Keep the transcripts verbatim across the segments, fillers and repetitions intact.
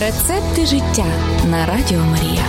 Рецепти життя на Радіо Марія.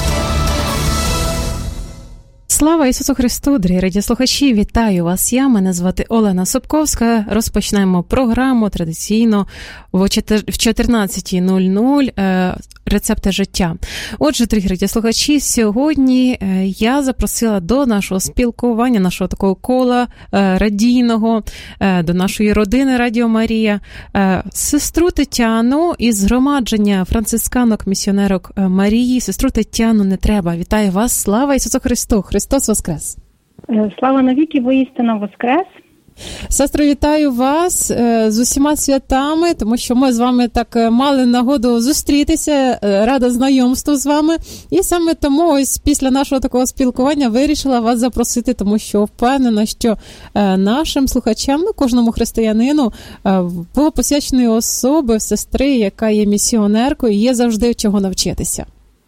Слава Ісусу Христу, дорогі радіослухачі, вітаю вас. Я, мене звати Олена Собковська. Розпочнемо програму традиційно в чотирнадцята нуль нуль «Рецепти життя». Отже, дорогі радіослухачі, сьогодні я запросила до нашого спілкування, нашого такого кола радійного, до нашої родини Радіо Марія, сестру Тетяну із згромадження францисканок-місіонерок Марії. Сестру Тетяну Нетреба. Вітаю вас. Слава Ісусу Христу. Христос воскрес. Слава навіки, воістину воскрес. Сестро, вітаю вас з усіма святами, тому що ми з вами так мали нагоду зустрітися, рада знайомству з вами. І саме тому ось після нашого такого спілкування вирішила вас запросити, тому що впевнена, що нашим слухачам, ну, кожному християнину, богопосвяченої особи, сестри, яка є місіонеркою, є завжди чого навчитися.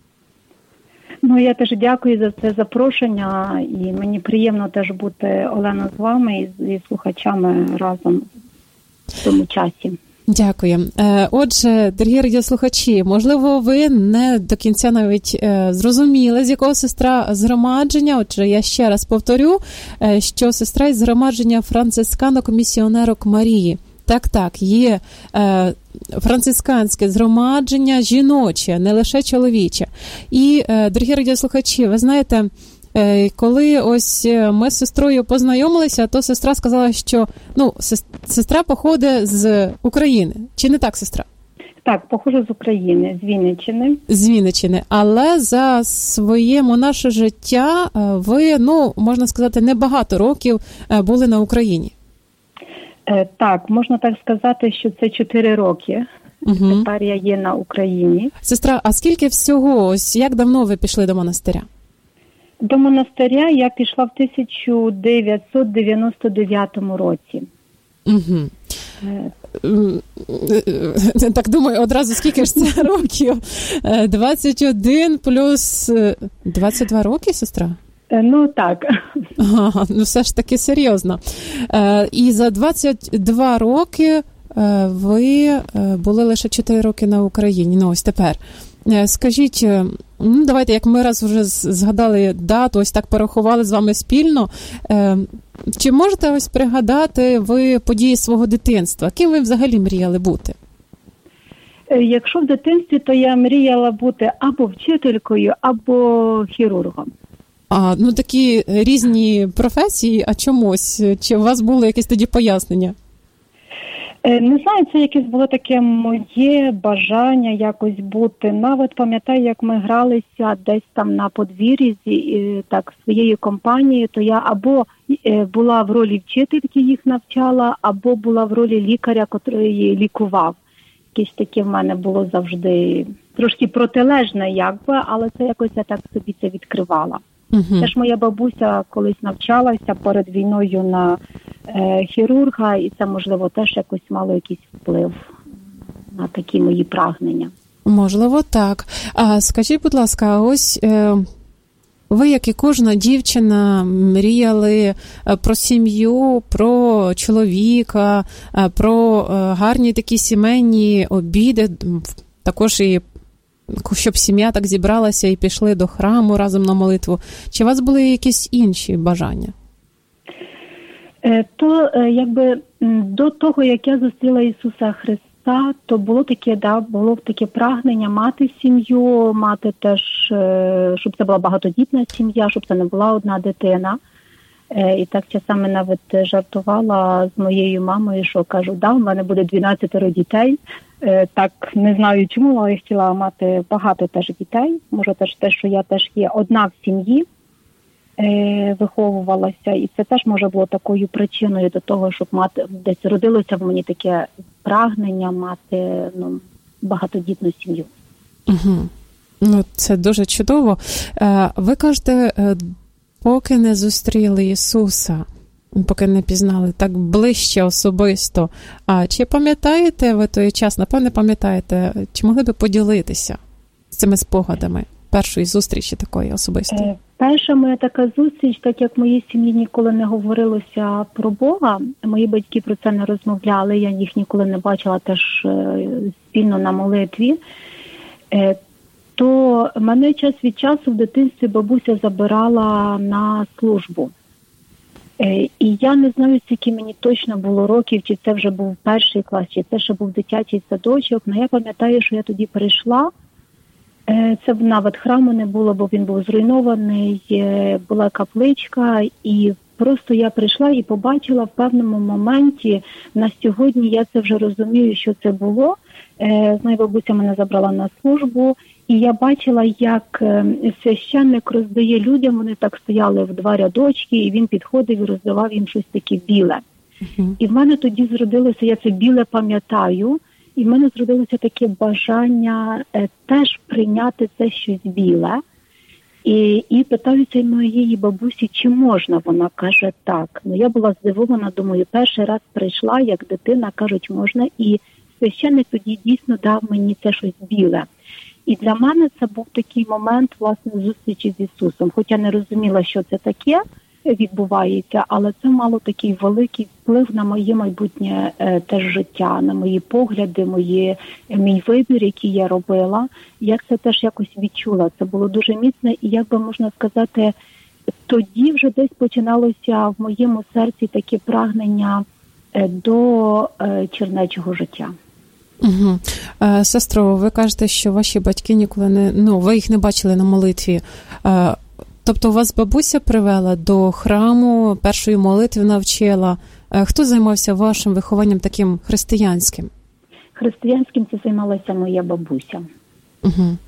Ну, я теж дякую за це запрошення, і мені приємно теж бути, Олена, з вами і з слухачами разом в цьому часі. Дякую. Отже, дорогі радіослухачі, можливо, ви не до кінця навіть зрозуміли, з якого сестра згромадження. Отже, я ще раз повторю, що сестра із згромадження францисканок-місіонерок Марії. Так-так, є е, францисканське згромадження жіноче, не лише чоловіче. І, е, дорогі радіослухачі, ви знаєте, е, коли ось ми з сестрою познайомилися, то сестра сказала, що ну, сестра походить з України. Чи не так, сестра? Так, походжу з України, з Вінниччини. З Вінниччини. Але за своє монаше життя ви, ну, можна сказати, небагато років були на Україні. Так, можна так сказати, що це чотири роки. Угу. Тепер я є на Україні. Сестра, а скільки всього, ось як давно ви пішли до монастиря? До монастиря я пішла в тисяча дев'ятсот дев'яносто дев'ятому році. Угу. Е... Так думаю, одразу скільки ж це років? двадцять один плюс двадцять два роки, сестра? Ну, так. Ага, ну все ж таки серйозно. Е, і за двадцять два роки е, ви були лише чотири роки на Україні. Ну, ось тепер. Е, скажіть, ну, давайте, як ми раз вже згадали дату, ось так порахували з вами спільно, е, чи можете ось пригадати ви події свого дитинства? Ким ви взагалі мріяли бути? Якщо в дитинстві, то я мріяла бути або вчителькою, або хірургом. А, ну такі різні професії, а чомусь? Чи у вас було якесь тоді пояснення? Не знаю, це якесь було таке моє бажання якось бути. Навіть пам'ятаю, як ми гралися десь там на подвір'ї так своєю компанією, то я або була в ролі вчительки, їх навчала, або була в ролі лікаря, котрий лікував. Якесь таке в мене було завжди трошки протилежне, якби, але це якось я так собі це відкривала. Uh-huh. Теж моя бабуся колись навчалася перед війною на е, хірурга, і це, можливо, теж якось мало якийсь вплив на такі мої прагнення. Можливо, так. А скажіть, будь ласка, ось е, ви, як і кожна дівчина, мріяли про сім'ю, про чоловіка, про е, гарні такі сімейні обіди, також і щоб сім'я так зібралася і пішли до храму разом на молитву. Чи у вас були якісь інші бажання? То, якби, до того, як я зустріла Ісуса Христа, то було таке, да, було таке прагнення мати сім'ю, мати теж, щоб це була багатодітна сім'я, щоб це не була одна дитина. І так часами навіть жартувала з моєю мамою, що кажу, да, в мене буде дванадцять дітей. Так, не знаю чому, але я хотіла мати багато теж дітей. Може теж те, що я теж є одна в сім'ї, виховувалася. І це теж, може, було такою причиною до того, щоб мати, десь родилося в мені таке прагнення мати, ну, багатодітну сім'ю. Угу. Ну, це дуже чудово. Ви кажете, поки не зустріли Ісуса, поки не пізнали так ближче особисто. А чи пам'ятаєте ви той час, напевне, пам'ятаєте, чи могли би поділитися з цими спогадами першої зустрічі такої особистої? Перша моя така зустріч, так як в моїй сім'ї ніколи не говорилося про Бога, мої батьки про це не розмовляли, я їх ніколи не бачила теж спільно на молитві. то мене час від часу в дитинстві бабуся забирала на службу. І я не знаю, скільки мені точно було років, чи це вже був перший клас, чи це ще був дитячий садочок. Але я пам'ятаю, що я тоді прийшла. Це навіть храму не було, бо він був зруйнований, була капличка. І просто я прийшла і побачила в певному моменті, на сьогодні я це вже розумію, що це було. Знаю, бабуся мене забрала на службу. І я бачила, як священник роздає людям, вони так стояли в два рядочки, і він підходив і роздавав їм щось таке біле. Uh-huh. І в мене тоді зродилося, я це біле пам'ятаю, і в мене зродилося таке бажання е, теж прийняти це щось біле. І, і питаюся моєї бабусі, чи можна, вона каже так. Ну, я була здивована, думаю, перший раз прийшла, як дитина, кажуть, можна, і священник тоді дійсно дав мені це щось біле. І для мене це був такий момент, власне, зустрічі з Ісусом. Хоча не розуміла, що це таке відбувається, але це мало такий великий вплив на моє майбутнє е, теж життя, на мої погляди, мої, мій вибір, який я робила. Я це теж якось відчула. Це було дуже міцно, і, як би можна сказати, тоді вже десь починалося в моєму серці таке прагнення е, до е, чернечого життя. Угу. Е, сестро, ви кажете, що ваші батьки ніколи не, ну, ви їх не бачили на молитві. Е, тобто вас бабуся привела до храму, першої молитви навчила. Е, хто займався вашим вихованням таким християнським? Християнським це займалася моя бабуся. Угу.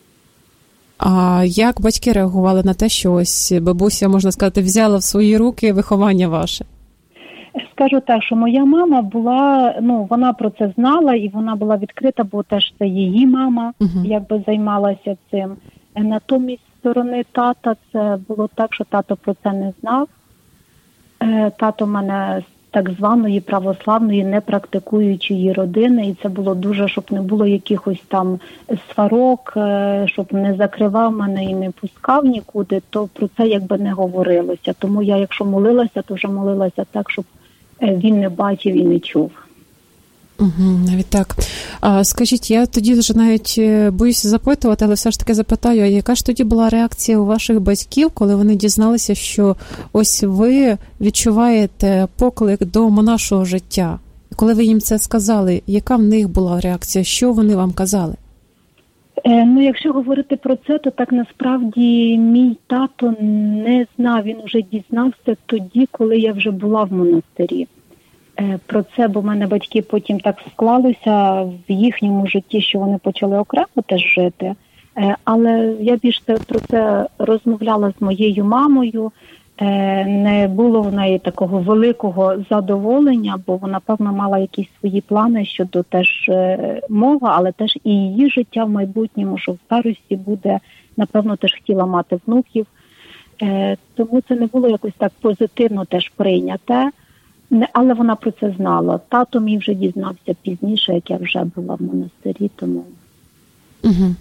А як батьки реагували на те, що ось бабуся, можна сказати, взяла в свої руки виховання ваше? Скажу так, що моя мама була, ну, вона про це знала, і вона була відкрита, бо теж це її мама, uh-huh. якби займалася цим. Натомість з сторони тата це було так, що тато про це не знав. Тато в мене з так званої православної, непрактикуючої родини, і це було дуже, щоб не було якихось там сварок, щоб не закривав мене і не пускав нікуди, то про це якби не говорилося. Тому я, якщо молилася, то вже молилася так, щоб він не бачив і не чув. Угу, навіть так. А, скажіть, я тоді вже навіть боюся запитувати, але все ж таки запитаю, а яка ж тоді була реакція у ваших батьків, коли вони дізналися, що ось ви відчуваєте поклик до монашого життя? Коли ви їм це сказали, яка в них була реакція? Що вони вам казали? Е, ну, якщо говорити про це, то так насправді мій тато не знав, він вже дізнався тоді, коли я вже була в монастирі. Про це, бо в мене батьки потім так склалося в їхньому житті, що вони почали окремо теж жити. Але я більше про це розмовляла з моєю мамою. Не було в неї такого великого задоволення, бо вона, певно, мала якісь свої плани щодо теж мова, але теж і її життя в майбутньому, що в старості буде, напевно, теж хотіла мати внуків. Тому це не було якось так позитивно теж прийняте. Але вона про це знала. Тато мій вже дізнався пізніше, як я вже була в монастирі, тому... Угу.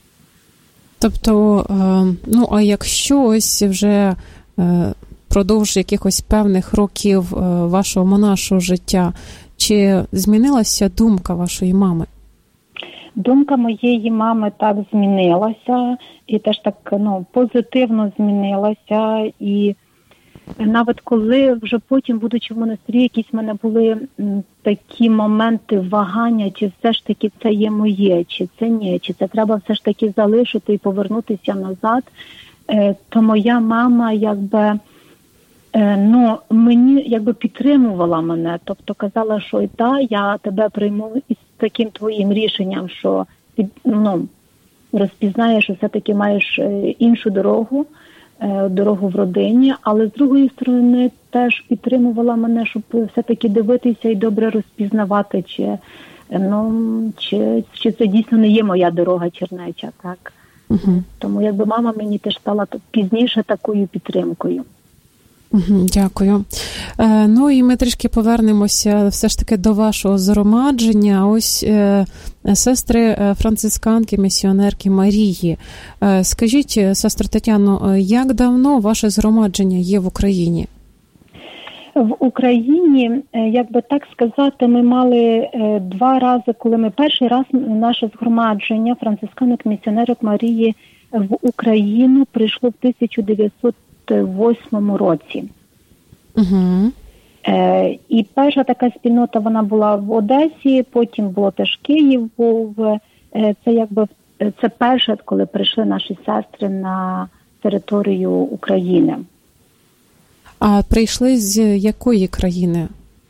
Тобто, ну, а якщо ось вже продовж якихось певних років вашого монашого життя, чи змінилася думка вашої мами? Думка моєї мами так змінилася, і теж так, ну, позитивно змінилася, і навіть коли вже потім, будучи в монастирі, якісь в мене були м, такі моменти вагання, чи все ж таки це є моє, чи це ні, чи це треба все ж таки залишити і повернутися назад, е, то моя мама якби, е, ну, мені якби підтримувала мене, тобто казала, що і та, я тебе прийму із таким твоїм рішенням, що ти, ну, розпізнаєш, що все-таки маєш іншу дорогу, дорогу в родині, але з другої сторони теж підтримувала мене, щоб все-таки дивитися і добре розпізнавати, чи, ну, чи, чи це дійсно не є моя дорога чернеча, так. Угу. Тому якби мама мені теж стала пізніше такою підтримкою. Угу, дякую. Е, ну і ми трішки повернемося все ж таки до вашого згромадження. Ось е, сестри францисканки, місіонерки Марії. Е, скажіть, сестро Тетяно, як давно ваше згромадження є в Україні? В Україні, як би так сказати, ми мали два рази, коли ми перший раз наше згромадження францисканок-місіонерок Марії в Україну прийшло в тисяча дев'ятсот восьмому році. Угу. Е, і перша така спільнота, вона була в Одесі, потім було теж Київ був. Е, це якби це перше, коли прийшли наші сестри на територію України. А прийшли з якої країни?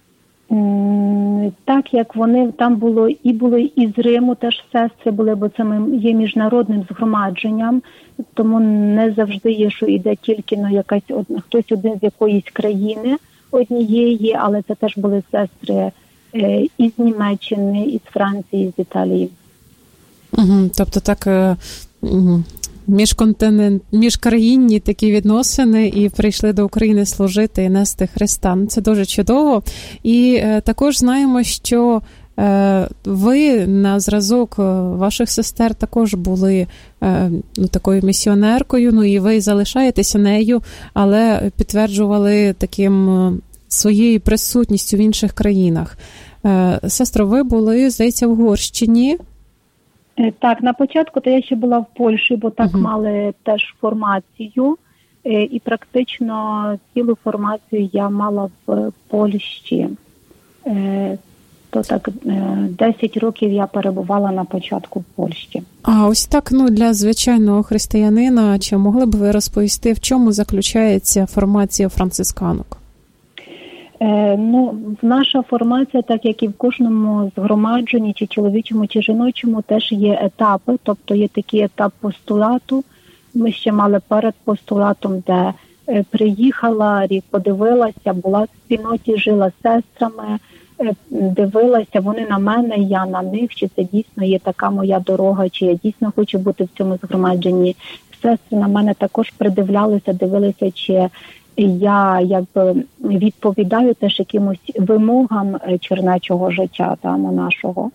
Так, як вони, там було і були із Риму теж сестри були, бо це є міжнародним згромадженням, тому не завжди є, що йде тільки ну, якась, хтось один з якоїсь країни однієї, але це теж були сестри е, із Німеччини, із Франції, з Італії. Угу, тобто так... Е, угу. Міжконтинент, міжкраїнні такі відносини і прийшли до України служити і нести Христа. Це дуже чудово. І е, також знаємо, що е, ви на зразок ваших сестер також були е, ну, такою місіонеркою, ну і ви залишаєтеся нею, але підтверджували таким е, своєю присутністю в інших країнах. Е, сестро, ви були, здається, в Угорщині. Так, на початку то я ще була в Польщі, бо так uh-huh. мали теж формацію, і практично цілу формацію я мала в Польщі. То так десять років я перебувала на початку в Польщі. А ось так, ну, для звичайного християнина, чи могли б ви розповісти, в чому заключається формація францисканок? Е, ну, наша формація, так як і в кожному згромадженні, чи чоловічому, чи жіночому, теж є етапи, тобто є такий етап постулату. Ми ще мали перед постулатом, де е, приїхала, рік подивилася, була в спільноті, жила з сестрами, е, дивилася, вони на мене, я на них, чи це дійсно є така моя дорога, чи я дійсно хочу бути в цьому згромадженні. Сестри на мене також придивлялися, дивилися, чи я якби відповідаю теж якимось вимогам чернечого життя та монашого.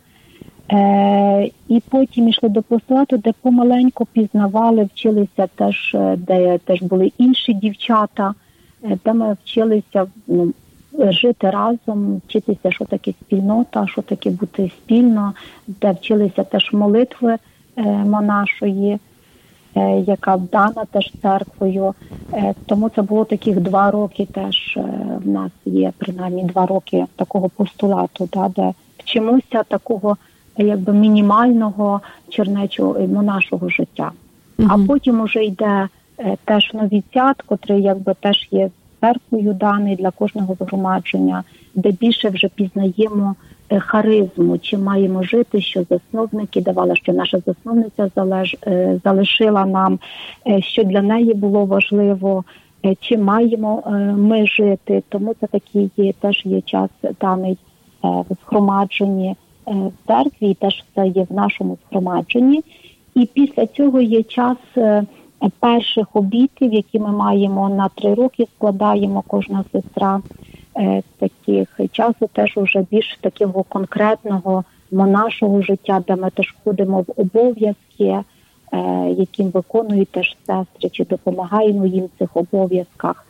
Е, і потім йшли до постулату, де помаленьку пізнавали, вчилися теж, де теж були інші дівчата, де ми вчилися ну, жити разом, вчитися, що таке спільнота, що таке бути спільно, де вчилися теж молитви е, монашої, яка вдана теж церквою. Тому це було таких два роки теж, в нас є принаймні два роки такого постулату, да, де вчимося такого якби мінімального чернечого монашого життя. Mm-hmm. А потім уже йде теж новіціат, котрий якби теж є церквою даний для кожного згромадження, де більше вже пізнаємо харизму, чи маємо жити, що засновники давали, що наша засновниця залеж, залишила нам, що для неї було важливо, чи маємо ми жити. Тому це такий є, теж є час даний в згромадженні в церкві, і теж це є в нашому згромадженні. І після цього є час перших обітів, які ми маємо на три роки, складаємо кожна сестра. Таких часу теж уже більш такого конкретного монашого життя, де ми теж входимо в обов'язки, яким виконують теж сестри, чи допомагаємо їм в цих обов'язках.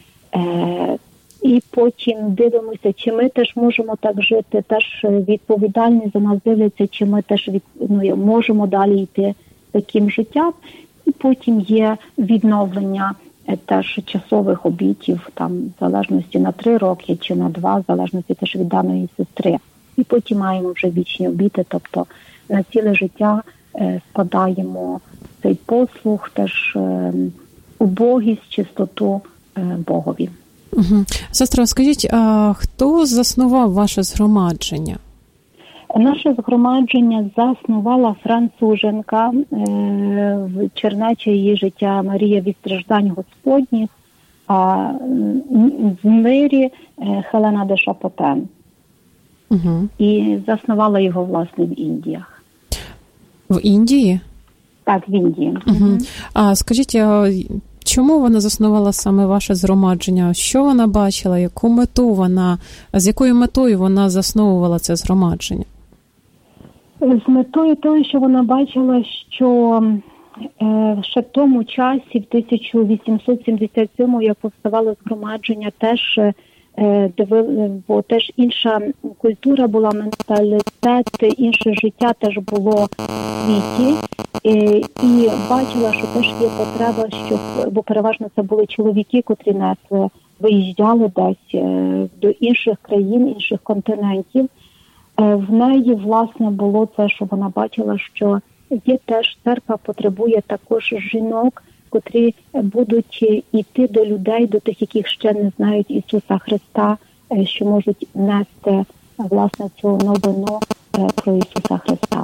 І потім дивимося, чи ми теж можемо так жити, теж відповідальні за нас дивляться, чи ми теж від, ну, можемо далі йти таким життям. І потім є відновлення теж часових обітів, там, в залежності на три роки чи на два, в залежності теж від даної сестри. І потім маємо вже вічні обіти, тобто на ціле життя е, складаємо цей послуг, теж е, убогість, чистоту е, Богові. Угу. Сестро, скажіть, а хто заснував ваше згромадження? Наше згромадження заснувала француженка, в чернече її життя Марія від страждань Господніх, а в мирі Хелена де Шапотен. Угу. І заснувала його, власне, в Індіях. В Індії? Так, в Індії. Угу. А скажіть, чому вона заснувала саме ваше згромадження? Що вона бачила? Яку мету вона, з якою метою вона засновувала це згромадження? З метою того, що вона бачила, що е, ще в тому часі, в тисяча вісімсот сімдесят сьомому, як повставало згромадження, теж бо теж інша культура була, менталітет, інше життя теж було в світі. І бачила, що теж є потреба, щоб, бо переважно це були чоловіки, котрі несли, виїжджали десь до інших країн, інших континентів. В неї, власне, було це, що вона бачила, що є теж церква потребує також жінок, котрі будуть йти до людей, до тих, яких ще не знають Ісуса Христа, що можуть нести, власне, цю новину про Ісуса Христа.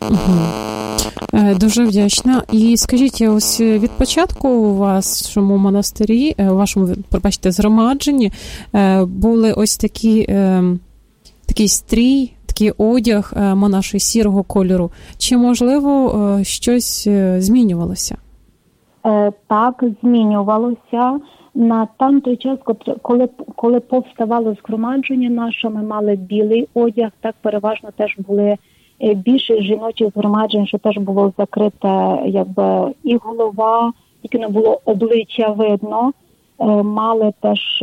Угу. Дуже вдячна. І скажіть, ось від початку у вашому монастирі, у вашому, пробачте, згромадженні були ось такі, такий стрій, такий одяг монаший сірого кольору. Чи, можливо, щось змінювалося? Так, змінювалося. На там той час, коли, коли повставало згромадження наше, ми мали білий одяг, так переважно теж були більше жіночих згромаджень, що теж було закрите якби і голова, тільки не було обличчя видно. Мали теж,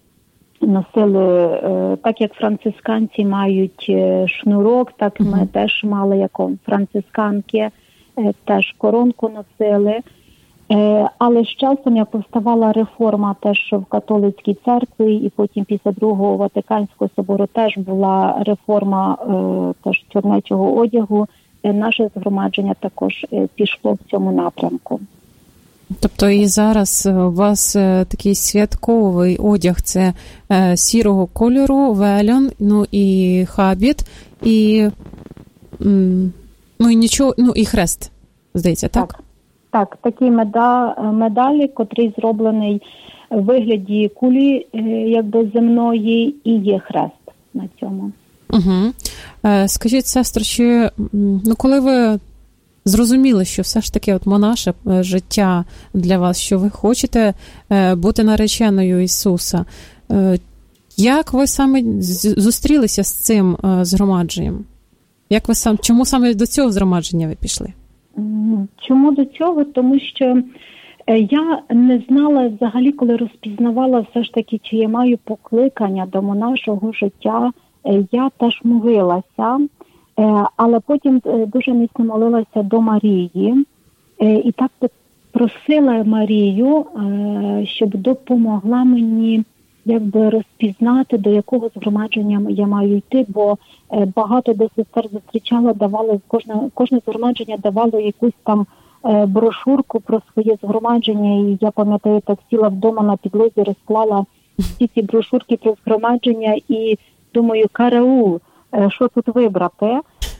носили, так як францисканці мають шнурок, так ми теж мали, як францисканки, теж коронку носили. Але з часом, як повставала реформа теж в католицькій церкві, і потім після Другого Ватиканського собору теж була реформа теж чорнечого одягу, наше згромадження також пішло в цьому напрямку. Тобто і зараз у вас такий святковий одяг, це сірого кольору, вельон, ну і хабіт, і, ну, і нічого, ну і хрест, здається, так? Так. Так, такий медаль, медалі, котрий зроблений в вигляді кулі, якби земної, і є хрест на цьому. Угу. Скажіть, сестро, чи, ну, коли ви зрозуміли, що все ж таки от монаше життя для вас, що ви хочете бути нареченою Ісуса, як ви саме зустрілися з цим згромадженням? Як ви сам, чому саме до цього згромадження ви пішли? Чому до цього? Тому що я не знала взагалі, коли розпізнавала все ж таки, чи я маю покликання до монашого життя, я теж молилася, але потім дуже міцно молилася до Марії, і так просила Марію, щоб допомогла мені якби розпізнати, до якого згромадження я маю йти, бо багато де сестер зустрічала, давали, кожне, кожне згромадження давало якусь там брошурку про своє згромадження, і я пам'ятаю, так сіла вдома на підлозі, розклала всі ці брошурки про згромадження і думаю, караул, що тут вибрати.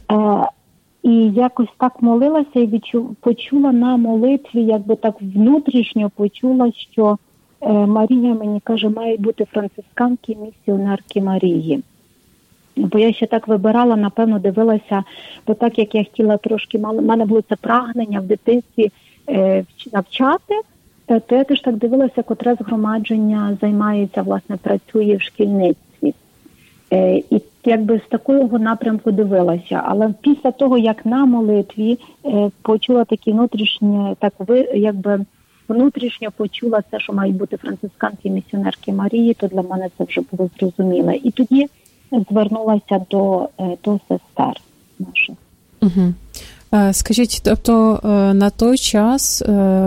І якось так молилася і відчу, почула на молитві, якби так внутрішньо почула, що Марія мені каже, мають бути францисканки, місіонерки Марії. Бо я ще так вибирала, напевно, дивилася, бо так як я хотіла трошки, в мене було це прагнення в дитинстві е, навчати, то я теж так дивилася, котре згромадження займається, власне, працює в шкільництві. Е, і якби з такого напрямку дивилася. Але після того, як на молитві е, почула такі внутрішні, так ви, якби, внутрішньо почула це, що мають бути францисканки, місіонерки Марії, то для мене це вже було зрозуміло. І тоді звернулася до, до сестер наших. Угу. Скажіть, тобто на той час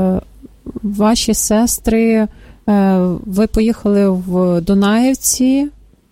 ваші сестри, ви поїхали в Дунаївці?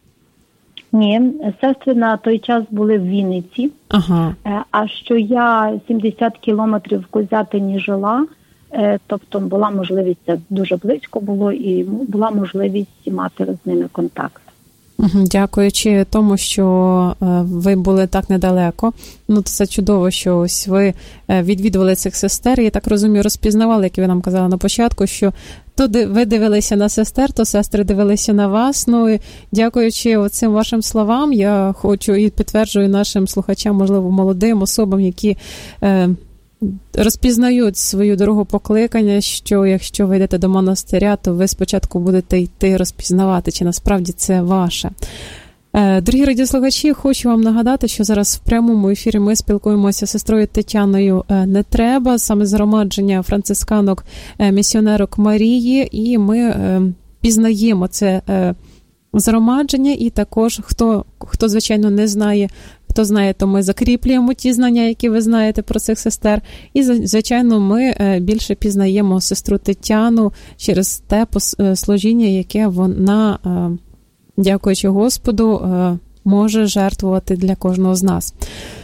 Ні, сестри на той час були в Вінниці. Ага. А що я сімдесят кілометрів в Козятині жила, тобто була можливість, це дуже близько було, і була можливість мати з ними контакт. Дякуючи тому, що ви були так недалеко. Ну, це чудово, що ось ви відвідували цих сестер. Я так розумію, розпізнавали, як ви нам казали на початку, що то ви дивилися на сестер, то сестри дивилися на вас. Ну, і дякуючи оцим вашим словам, я хочу і підтверджую нашим слухачам, можливо, молодим особам, які е, розпізнають свою дорогу покликання, що якщо ви йдете до монастиря, то ви спочатку будете йти розпізнавати, чи насправді це ваше. Дорогі радіослухачі, хочу вам нагадати, що зараз в прямому ефірі ми спілкуємося з сестрою Тетяною Нетреба, саме згромадження францисканок місіонерок Марії, і ми пізнаємо це згромадження, і також, хто, хто, звичайно, не знає, хто знає, то ми закріплюємо ті знання, які ви знаєте про цих сестер. І, звичайно, ми більше пізнаємо сестру Тетяну через те служіння, яке вона, дякуючи Господу, може жертвувати для кожного з нас.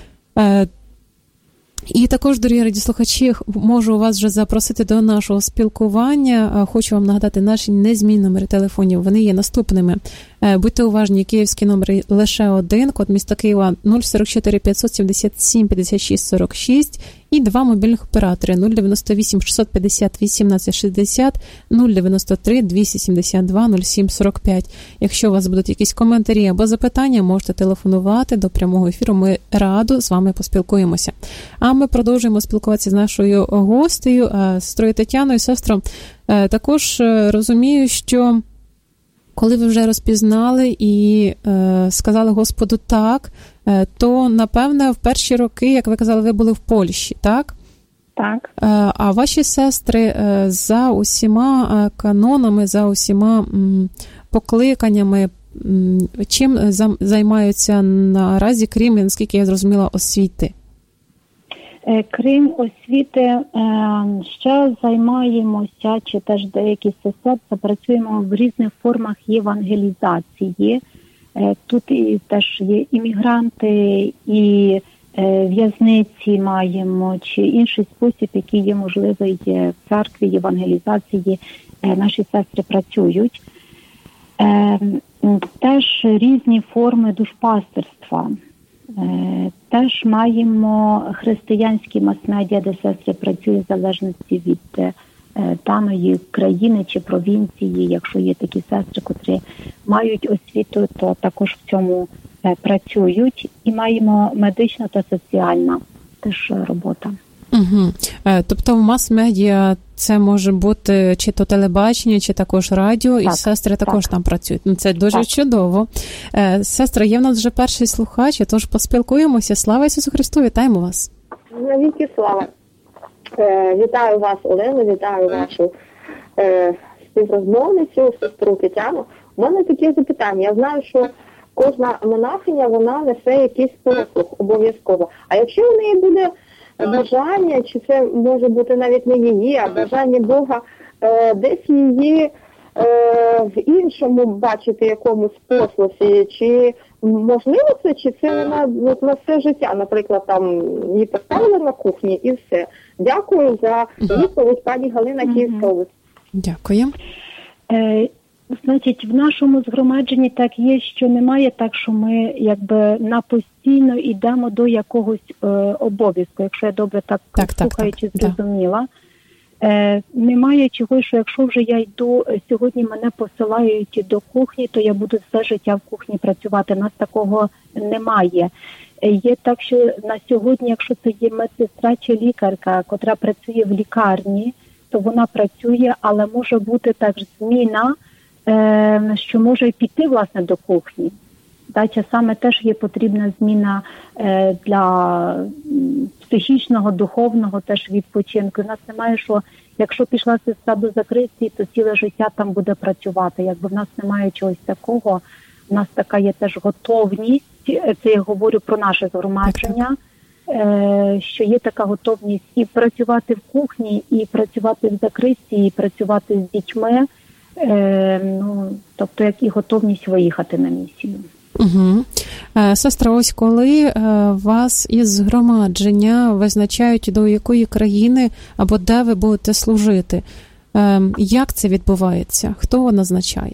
І також, дорогі радіослухачі, можу вас вже запросити до нашого спілкування. Хочу вам нагадати наші незмінні номери телефонів. Вони є наступними. Будьте уважні, київський номер лише один, код міста Києва нуль сорок чотири п'ятсот сімдесят сім п'ятдесят шість сорок шість і два мобільних оператори нуль дев'яносто вісім шістсот п'ятдесят вісімнадцять шістдесят, нуль дев'яносто три двісті сімдесят два нуль сім сорок п'ять. Якщо у вас будуть якісь коментарі або запитання, можете телефонувати до прямого ефіру. Ми радо з вами поспілкуємося. А ми продовжуємо спілкуватися з нашою гостею, сестрою Тетяною. Сестро, також розумію, що коли ви вже розпізнали і е, сказали Господу так, е, то, напевне, в перші роки, як ви казали, ви були в Польщі, так? Так. Е, а ваші сестри е, за усіма е, канонами, за усіма м, покликаннями, м, чим займаються наразі, крім, наскільки я зрозуміла, освіти? Крім освіти, ще займаємося, чи теж деякі сестри працюємо в різних формах євангелізації. Тут і теж є іммігранти, і в'язниці маємо, чи інший спосіб, який є можливий в церкві євангелізації. Наші сестри працюють. Теж різні форми душпастерства. Теж маємо християнські мас-медіа, де сестри працюють в залежності від даної країни чи провінції. Якщо є такі сестри, котрі мають освіту, то також в цьому працюють. І маємо медична та соціальна теж робота. Угу. Тобто в мас-медіа це може бути чи то телебачення, чи також радіо, так, і сестри також так. там працюють. Це дуже так. чудово. Сестра, є в нас вже перший слухач, тож поспілкуємося. Слава Ісусу Христу, вітаємо вас. Навіки слава. Вітаю вас, Олено, вітаю вашу співрозмовницю, сестру Тетяну. У мене таке запитання. Я знаю, що кожна монахиня, вона несе якийсь послуг обов'язково. А якщо в неї буде бажання, чи це може бути навіть не її, а бажання Бога е, десь її е, в іншому бачити якомусь послусі, чи можливо це, чи це вона от, на все життя, наприклад, там її поставили на кухні і все. Дякую за відповідь, пані Галина, Київська область. Дякую. Е, Значить, в нашому згромадженні так є, що немає так, що ми якби на постійно йдемо до якогось е, обов'язку, якщо я добре так, так слухаючи так, зрозуміла. Е, немає чогось, що якщо вже я йду, сьогодні мене посилають до кухні, то я буду все життя в кухні працювати. У нас такого немає. Е, є так, що на сьогодні, якщо це є медсестра чи лікарка, котра працює в лікарні, то вона працює, але може бути так зміна, що може піти, власне, до кухні. Та, часами теж є потрібна зміна для психічного, духовного теж відпочинку. У нас немає, що якщо пішла сестра до закритті, то ціле життя там буде працювати. Якби в нас немає чогось такого, у нас така є теж готовність, це я говорю про наше згромадження, що є така готовність і працювати в кухні, і працювати в закритті, і працювати з дітьми. Е, ну, тобто, як і готовність виїхати на місію. Угу. Сестра, ось коли е, вас із згромадження визначають, до якої країни або де ви будете служити, е, як це відбувається? Хто назначає?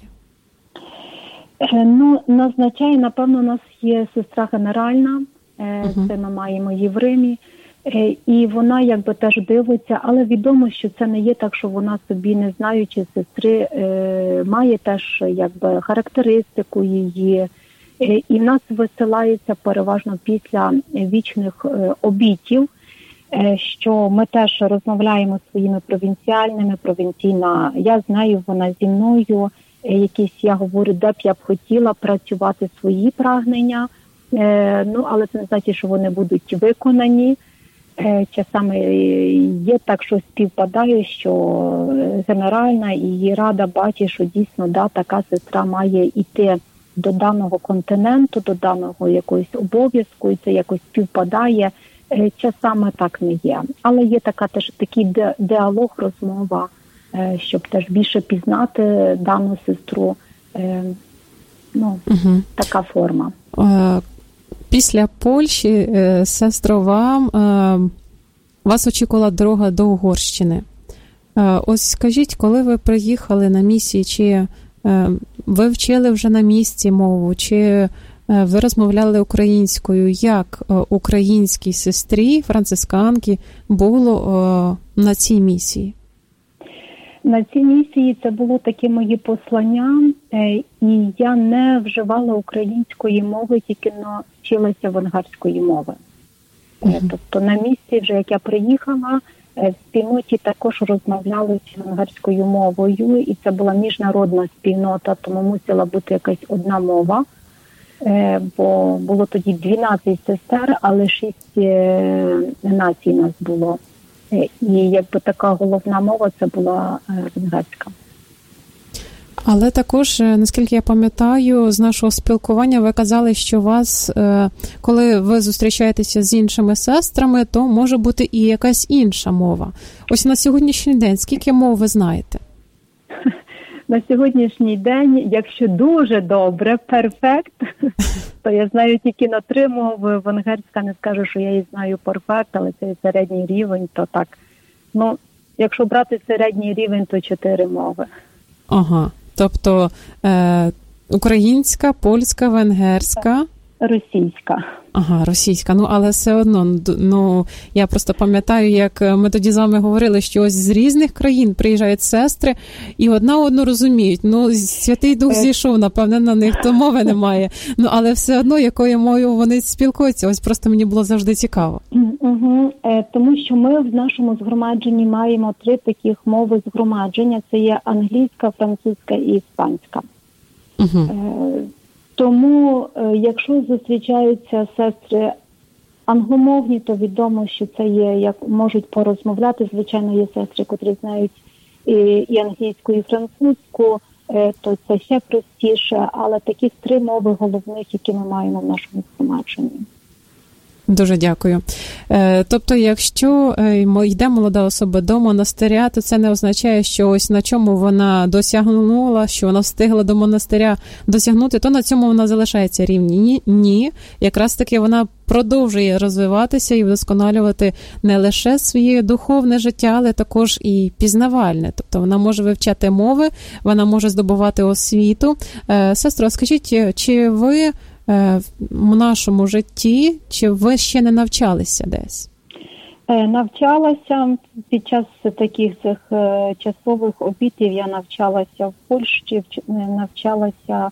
Е, ну, назначає, напевно, у нас є сестра генеральна, е, угу. це ми маємо її в Римі. І вона якби теж дивиться, але відомо, що це не є так, що вона собі, не знаючи сестри, має теж якби характеристику її. І в нас висилається переважно після вічних обітів, що ми теж розмовляємо зі своїми провінціальними, провінційна, я з нею, вона зі мною, якісь, я говорю, де б я б хотіла працювати свої прагнення, ну, але це не значить, що вони будуть виконані. часами є так, що співпадає, що Генеральна і її Рада бачить, що дійсно да, така сестра має йти до даного континенту, до даного якогось обов'язку, і це якось співпадає. Часами так не є. Але є така теж такий діалог, розмова, щоб теж більше пізнати дану сестру. Ну, угу. Така форма. Після Польщі, сестро, вам вас очікувала дорога до Угорщини. Ось скажіть, коли ви приїхали на місії, чи ви вчили вже на місці мову, чи ви розмовляли українською? Як українській сестрі, францисканки, було на цій місії? На цій місії це було таке моє послання, і я не вживала української мови, тільки навчилася венгерської мови. Uh-huh. Тобто на місці, вже як я приїхала, в спільноті також розмовляли венгерською мовою, і це була міжнародна спільнота, тому мусила бути якась одна мова, бо було тоді дванадцять сестер, але шість націй нас було. І якби така головна мова це була венгерська. Але також, наскільки я пам'ятаю, з нашого спілкування ви казали, що вас, коли ви зустрічаєтеся з іншими сестрами, то може бути і якась інша мова. Ось на сьогоднішній день скільки мов ви знаєте? На сьогоднішній день, якщо дуже добре, перфект, то я знаю тільки на три мови. Венгерська, не скажу, що я її знаю перфект, але це середній рівень, то так. Ну, якщо брати середній рівень, то чотири мови. Ага, тобто е, українська, польська, венгерська. Російська. Ага, російська. Ну, але все одно, ну, я просто пам'ятаю, як ми тоді з вами говорили, що ось з різних країн приїжджають сестри і одна одну розуміють. Ну, Святий Дух зійшов, напевне, на них, то мови немає. Ну, але все одно, якою мовою вони спілкуються. Ось просто мені було завжди цікаво. Угу. Тому що ми в нашому згромадженні маємо три таких мови згромадження. Це є англійська, французька і іспанська. Угу. Тому, якщо зустрічаються сестри англомовні, то відомо, що це є, як можуть порозмовляти. Звичайно, є сестри, котрі знають і, і англійську, і французьку, то це ще простіше. Але таких три мови головних, які ми маємо в нашому згромадженні. Дуже дякую. Тобто, якщо йде молода особа до монастиря, то це не означає, що ось на чому вона досягнула, що вона встигла до монастиря досягнути, то на цьому вона залишається рівні. Ні, ні. Якраз таки вона продовжує розвиватися і вдосконалювати не лише своє духовне життя, але також і пізнавальне. Тобто вона може вивчати мови, вона може здобувати освіту. Сестро, скажіть, чи ви в нашому житті, чи ви ще не навчалися десь? Навчалася під час таких цих часових обідів, я навчалася в Польщі, навчалася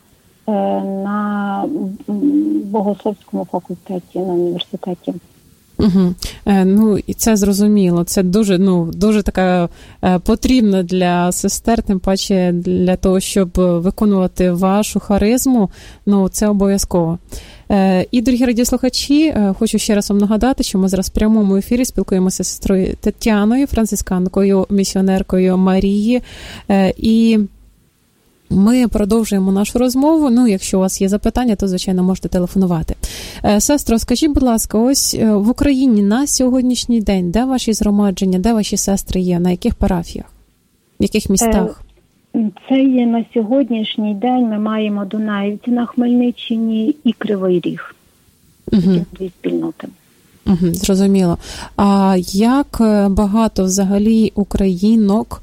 на богословському факультеті, на університеті. Угу. Е, ну, і це зрозуміло. Це дуже, ну, дуже така е, потрібна для сестер, тим паче для того, щоб виконувати вашу харизму. Ну, це обов'язково. Е, і, дорогі радіослухачі, е, хочу ще раз вам нагадати, що ми зараз в прямому ефірі спілкуємося з сестрою Тетяною, францисканкою, місіонеркою Марії. Е, і ми продовжуємо нашу розмову. Ну, якщо у вас є запитання, то, звичайно, можете телефонувати. Сестро, скажіть, будь ласка, ось в Україні на сьогоднішній день, де ваші згромадження, де ваші сестри є, на яких парафіях, в яких містах? Це є на сьогоднішній день, ми маємо Дунаївці на Хмельниччині і Кривий Ріг. Угу. Дві спільноти. Угу, зрозуміло. А як багато взагалі українок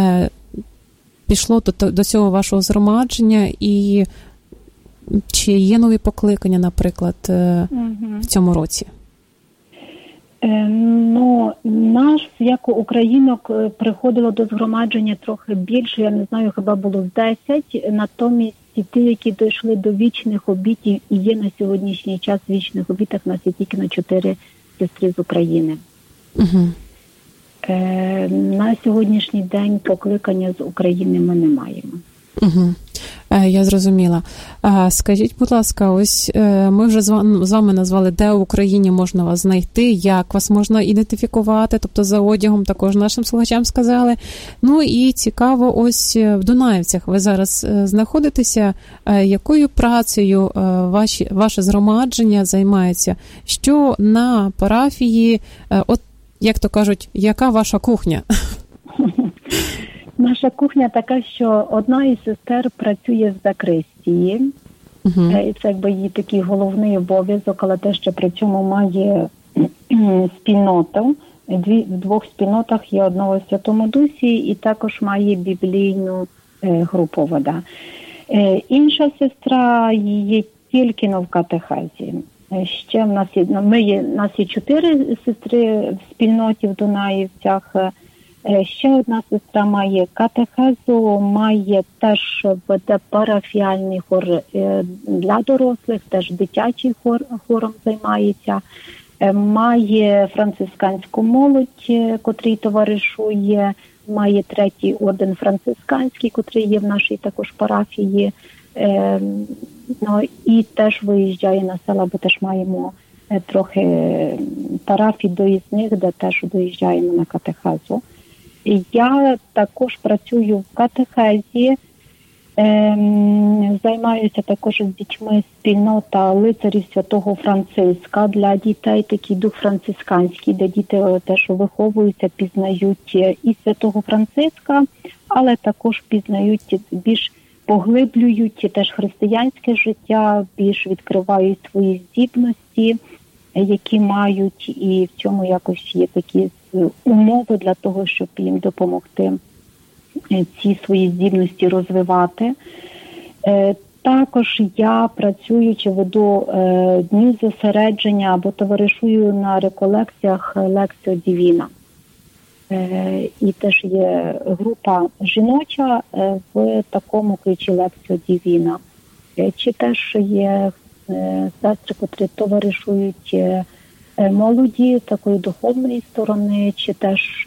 пішло до, до цього вашого згромадження, і чи є нові покликання, наприклад, угу. в цьому році? Е, ну, наш, як українок, приходило до згромадження трохи більше, я не знаю, хіба було десять, натомість ті, які дійшли до вічних обітів, і є на сьогоднішній час в вічних обітах, нас є тільки на чотири сестри з України. Угу. Е, на сьогоднішній день покликання з України ми не маємо. Угу. Я зрозуміла. Скажіть, будь ласка, ось ми вже з вами назвали, де в Україні можна вас знайти, як вас можна ідентифікувати, тобто за одягом також нашим слухачам сказали. Ну і цікаво, ось в Дунаївцях ви зараз знаходитеся, якою працею ваші, ваше згромадження займається? Що на парафії, от як то кажуть, яка ваша кухня? Наша кухня така, що одна із сестер працює в закристії. Uh-huh. І це якби її такий головний обов'язок, але те, що при цьому має спільноту. Дві, в двох спільнотах є одного в Святому Дусі і також має біблійну е, групу «Вода». Е, інша сестра є тільки но в катехезі. Ще в нас є, ми є, в нас є чотири сестри в спільноті в Дунаївцях. Ще одна сестра має катехезу, має теж веде парафіальний хор для дорослих, теж дитячий хор, хором займається. Має францисканську молодь, котрий товаришує, має третій орден францисканський, котрий є в нашій також парафії. Ну, і теж виїжджає на села, бо теж маємо трохи парафій доїзних, де теж доїжджаємо на катехезу. Я також працюю в катехезі, ем, займаюся також з дітьми спільнота лицарів Святого Франциска для дітей, такий дух францисканський, де діти теж виховуються, пізнають і Святого Франциска, але також пізнають, більш поглиблюють теж християнське життя, більш відкривають свої здібності, які мають, і в цьому якось є такі умови для того, щоб їм допомогти ці свої здібності розвивати. Також я, працюючи, веду дні зосередження або товаришую на реколекціях Лекціо Дівіна. І теж є група жіноча в такому ключі Лекціо Дівіна. Чи теж є сестри, котрі товаришують молоді такої духовної сторони, чи теж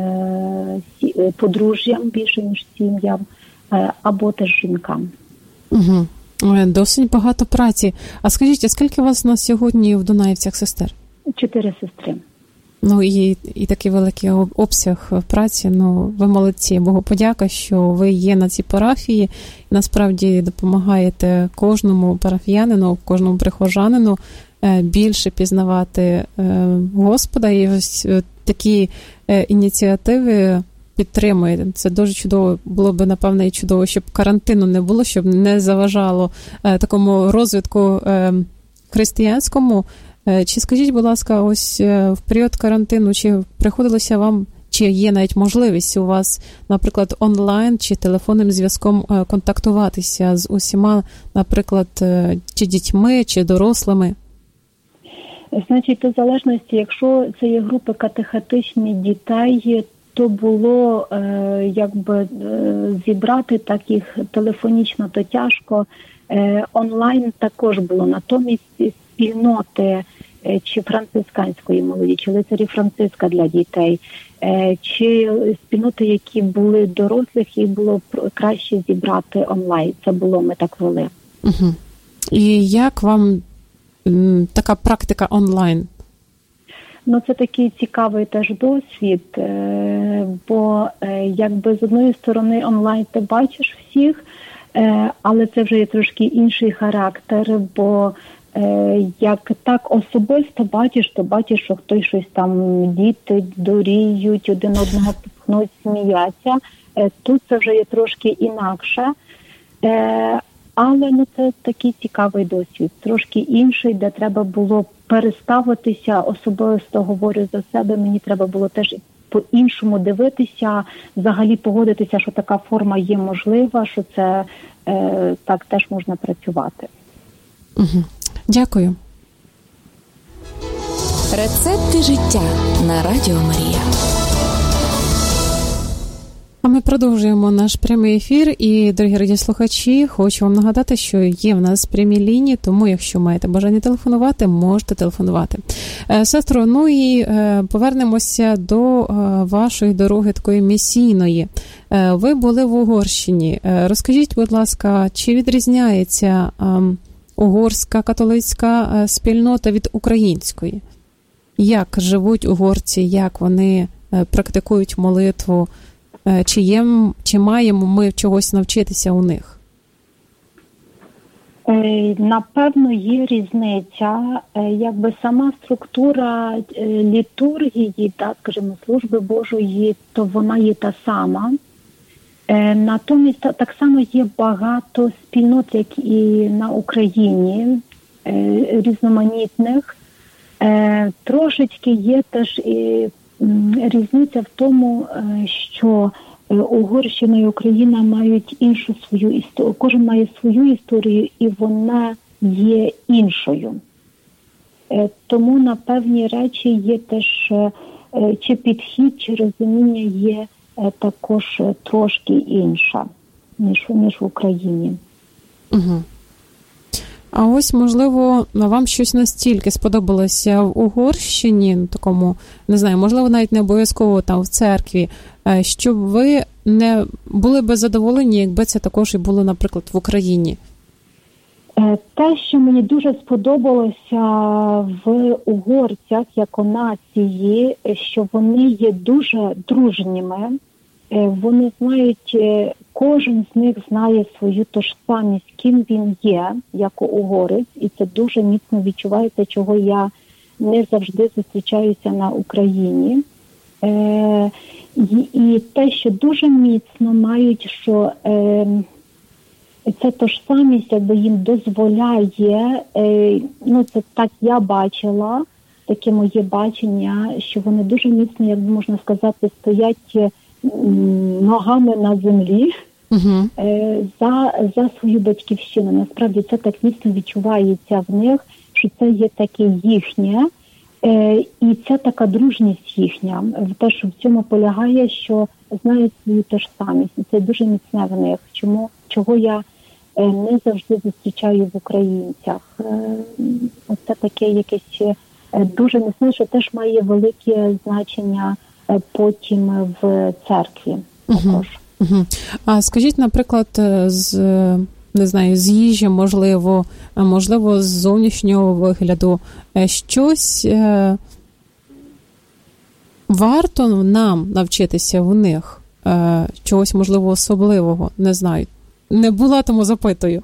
подружжям більше, ніж сім'ям, або теж жінкам. Угу. Досить багато праці. А скажіть, а скільки у вас на сьогодні в Дунаївцях сестер? Чотири сестри. Ну і, і такий великий обсяг праці. Ну, ви молодці. Богу подяка, що ви є на цій парафії. І насправді допомагаєте кожному парафіянину, кожному прихожанину більше пізнавати Господа. І ось такі ініціативи підтримує. Це дуже чудово. Було б, напевно, і чудово, щоб карантину не було, щоб не заважало такому розвитку християнському. Чи скажіть, будь ласка, ось в період карантину, чи приходилося вам, чи є навіть можливість у вас, наприклад, онлайн чи телефонним зв'язком контактуватися з усіма, наприклад, чи дітьми, чи дорослими? Значить, у залежності, якщо це є групи катехетичні дітей, то було е, якби е, зібрати так їх телефонічно, то тяжко. Е, онлайн також було. Натомість спільноти е, чи францисканської молоді, чи лицарі Франциска для дітей, е, чи спільноти, які були дорослих, їх було краще зібрати онлайн. Це було, ми так вели. Угу. І як вам м, така практика онлайн? Ну, це такий цікавий теж досвід, бо якби з одної сторони онлайн ти бачиш всіх, але це вже є трошки інший характер, бо як так особисто бачиш, то бачиш, що хтось щось там, діти дуріють, один одного пихнуть, сміяться. Тут це вже є трошки інакше. Але ну, це такий цікавий досвід, трошки інший, де треба було переставитися, особисто говорю за себе, мені треба було теж по-іншому дивитися, взагалі погодитися, що така форма є можлива, що це е, так теж можна працювати. Угу. Дякую. Рецепти життя на Радіо Марія. А ми продовжуємо наш прямий ефір. І, дорогі радіослухачі, хочу вам нагадати, що є в нас прямі лінії, тому якщо маєте бажання телефонувати, можете телефонувати. Сестро, ну і повернемося до вашої дороги такої місійної. Ви були в Угорщині. Розкажіть, будь ласка, чи відрізняється угорська католицька спільнота від української? Як живуть угорці, як вони практикують молитву? Чи є, чи маємо ми чогось навчитися у них? Напевно, є різниця. Якби сама структура літургії, так, скажімо, служби Божої, то вона є та сама. Натомість так само є багато спільнот, як і на Україні, різноманітних. Трошечки є теж і різниця в тому, що Угорщина і Україна мають іншу свою історію. Кожен має свою історію, і вона є іншою. Тому на певні речі є теж, чи підхід, чи розуміння є також трошки інша, ніж, ніж в Україні. Угу. А ось, можливо, вам щось настільки сподобалося в Угорщині, такому, не знаю, можливо, навіть не обов'язково там в церкві, щоб ви не були би задоволені, якби це також і було, наприклад, в Україні? Те, що мені дуже сподобалося в угорцях, як у нації, що вони є дуже дружніми, вони знають, кожен з них знає свою тожсамість, ким він є, як угорець, і це дуже міцно відчувається, чого я не завжди зустрічаюся на Україні. Е, і, і те, що дуже міцно мають, що е, ця тожсамість, якби їм дозволяє, е, ну це так я бачила, таке моє бачення, що вони дуже міцно, як можна сказати, стоять ногами на землі uh-huh. за, за свою батьківщину. Насправді це так міцно відчувається в них, що це є таке їхнє, і це така дружність їхня. Те, що в цьому полягає, що знають свою тожсамість. І це дуже міцне в них. Чому, чого я не завжди зустрічаю в українцях. Це таке якесь дуже міцне, що теж має велике значення потім в церкві також. Uh-huh. Uh-huh. А скажіть, наприклад, з, не знаю, з їжі, можливо, можливо, з зовнішнього вигляду, щось е, варто нам навчитися в них, е, чогось, можливо, особливого, не знаю. Не була, тому запитую.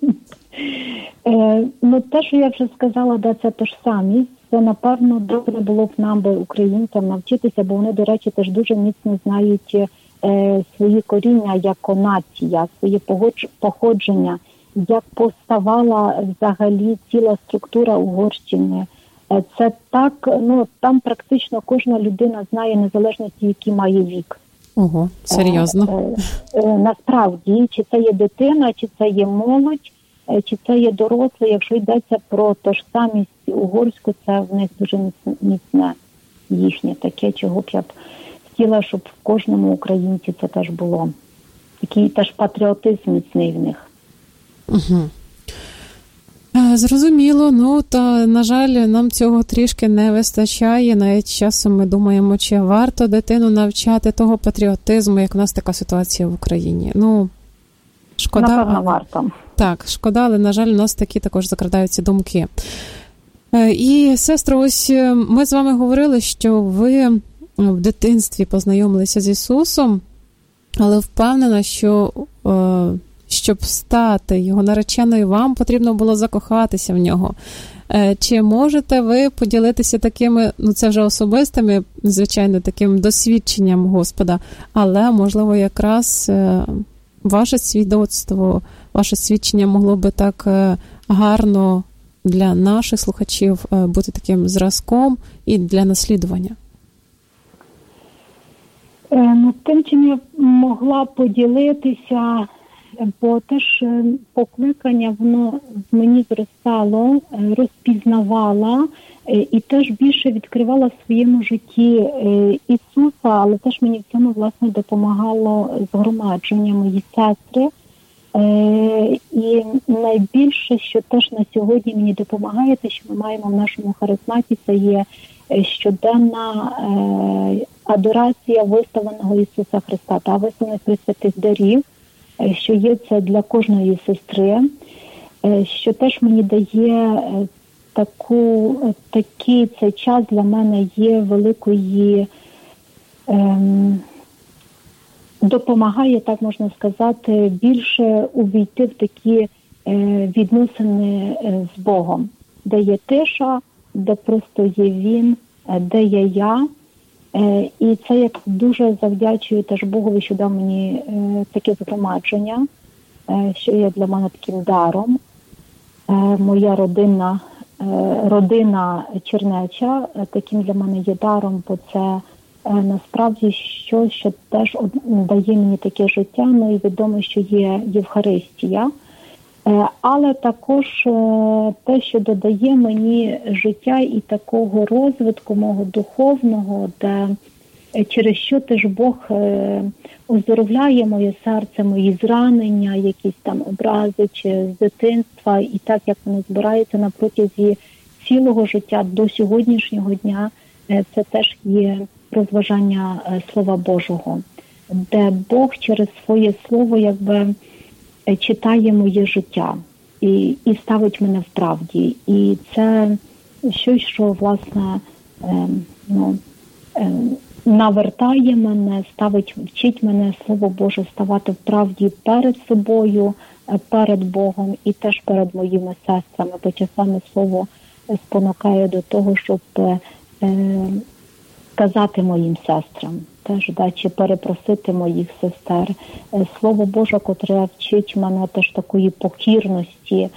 е, ну, те, що я вже сказала, да, це тожсамість. Це, напевно, добре було б нам, би, українцям, навчитися, бо вони, до речі, теж дуже міцно знають е, свої коріння як нація, своє походження, як поставала взагалі ціла структура Угорщини. Е, це так, ну, там практично кожна людина знає незалежності, який має вік. Ого, серйозно? Е, е, е, насправді, чи це є дитина, чи це є молодь, чи це є дорослий, якщо йдеться про тожсамість угорську, це в них дуже міцне їхнє таке, чого б я б хотіла, щоб в кожному українці це теж було. Такий теж патріотизм міцний в них. Угу. Зрозуміло, ну, та, на жаль, нам цього трішки не вистачає. Навіть часом ми думаємо, чи варто дитину навчати того патріотизму, як у нас така ситуація в Україні. Ну, шкода. Напевно, варто. Так, шкода, але, на жаль, у нас такі також закрадаються думки. І, сестро, ось ми з вами говорили, що ви в дитинстві познайомилися з Ісусом, але впевнена, що щоб стати його нареченою, вам потрібно було закохатися в нього. Чи можете ви поділитися такими, ну це вже особистими, звичайно, таким досвідченням Господа, але, можливо, якраз ваше свідоцтво, ваше свідчення могло би так гарно для наших слухачів бути таким зразком і для наслідування? Ну, тим, чим я могла поділитися, бо теж покликання, воно в мені зростало, розпізнавала і теж більше відкривала в своєму житті Ісуса, але теж мені в цьому, власне, допомагало згромадження мої сестри. І найбільше, що теж на сьогодні мені допомагає, те, що ми маємо в нашому харизматі, це є щоденна адорація виставленого Ісуса Христа та виставлених пресвятих дарів, що є це для кожної сестри, що теж мені дає таку, такий цей час для мене є великої, ем, допомагає, так можна сказати, більше увійти в такі е, відносини з Богом, де є тиша, де просто є Він, де є я. Е, і це як дуже завдячую теж Богові, що дав мені е, таке згромадження, е, що є для мене таким даром. Е, моя родинна, е, родина Чернеча е, таким для мене є даром, бо це е, насправді щось, що теж дає мені таке життя, ну і відомо, що є Євхаристія. Але також те, що додає мені життя і такого розвитку мого духовного, де через що теж Бог оздоровляє моє серце, мої зранення, якісь там образи чи з дитинства, і так, як вони збираються на протязі цілого життя до сьогоднішнього дня, це теж є розважання Слова Божого, де Бог через своє Слово якби читає моє життя і, і ставить мене в правді. І це щось, що, власне, е, ну, е, навертає мене, ставить, вчить мене, Слово Боже, ставати в правді перед собою, перед Богом і теж перед моїми сестрами, бо часами Слово спонукає до того, щоб е, казати моїм сестрам, теж, да, чи перепросити моїх сестер. Слово Боже, котре вчить мене теж такої покірності,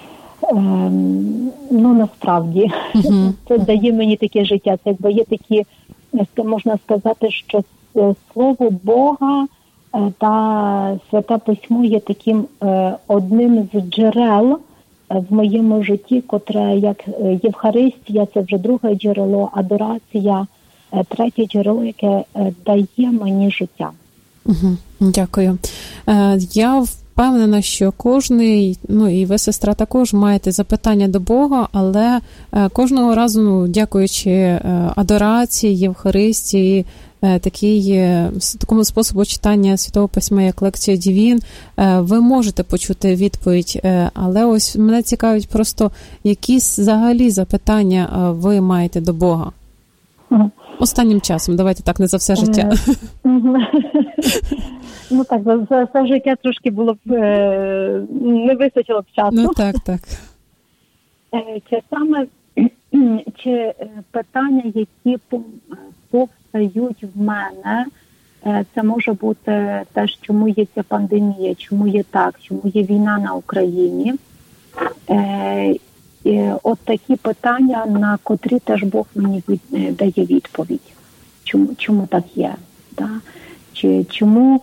ем, ну, насправді, uh-huh. це дає мені таке життя. Це якби є такі, можна сказати, що Слово Бога та Святе Письмо є таким е, одним з джерел в моєму житті, котре, як Євхаристія, це вже друге джерело, адорація, третє джерело, яке дає мені життя. Угу, дякую. Я впевнена, що кожний, ну і ви, сестра, також маєте запитання до Бога, але кожного разу, ну, дякуючи адорації, Євхаристії, такий, такому способу читання Святого Письма, як лекція Дівін, ви можете почути відповідь. Але ось мене цікавить просто, які взагалі запитання ви маєте до Бога? Угу. Останнім часом, давайте так, не за все життя. Ну так, за все життя трошки було б, не вистачило б часу. Ну так, так. Чи саме, чи питання, які повстають в мене, це може бути теж, чому є ця пандемія, чому є так, чому є війна на Україні. От такі питання, на котрі теж Бог мені від, дає відповідь. Чому, чому так є? Да? Чи, чому,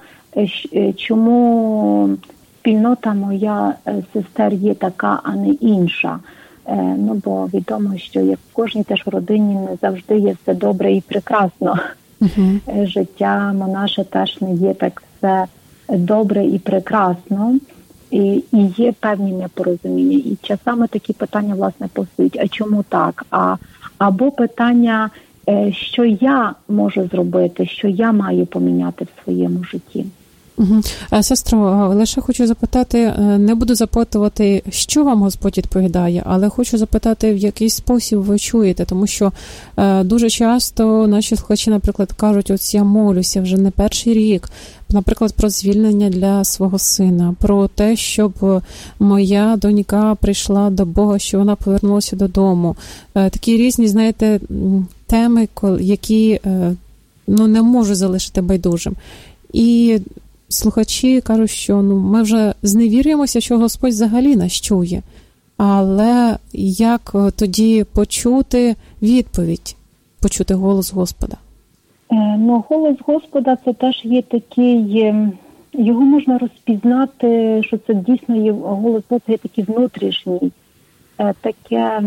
чому спільнота моя сестер є така, а не інша? Ну, бо відомо, що як в кожній теж родині не завжди є все добре і прекрасно. Uh-huh. Життя монаше теж не є так все добре і прекрасно. І, і є певні непорозуміння. І часами такі питання, власне, постають. А чому так? А, або питання, що я можу зробити, що я маю поміняти в своєму житті. Угу. Сестро, лише хочу запитати, не буду запитувати, що вам Господь відповідає, але хочу запитати, в який спосіб ви чуєте, тому що е, дуже часто наші слухачі, наприклад, кажуть, ось я молюся вже не перший рік, наприклад, про звільнення для свого сина, про те, щоб моя донька прийшла до Бога, що вона повернулася додому. Е, такі різні, знаєте, теми, які е, ну, не можу залишити байдужим. І слухачі кажуть, що ну, ми вже зневірюємося, що Господь взагалі нас чує. Але як тоді почути відповідь, почути голос Господа? Ну, голос Господа – це теж є такий його можна розпізнати, що це дійсно є голос Бога, є такий внутрішній. Таке,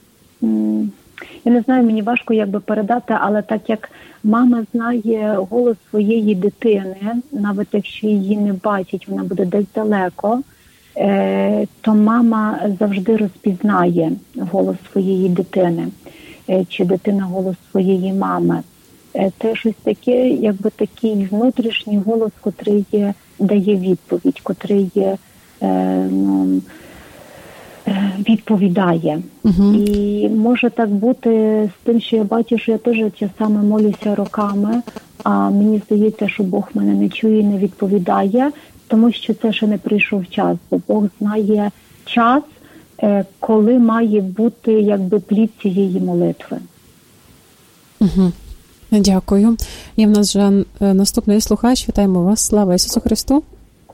я не знаю, мені важко якби передати, але так як мама знає голос своєї дитини, навіть якщо її не бачить, вона буде десь далеко, то мама завжди розпізнає голос своєї дитини, чи дитина голос своєї мами. Це щось таке, якби такий внутрішній голос, котрий є, дає відповідь, котрий є, ну, відповідає. Uh-huh. І може так бути з тим, що я бачу, що я теж часами молюся роками, а мені здається, що Бог мене не чує і не відповідає, тому що це ще не прийшов час, бо Бог знає час, коли має бути якби плід цієї молитви. Uh-huh. Дякую. Є в нас вже наступний слухач. Вітаємо вас. Слава Ісусу Христу.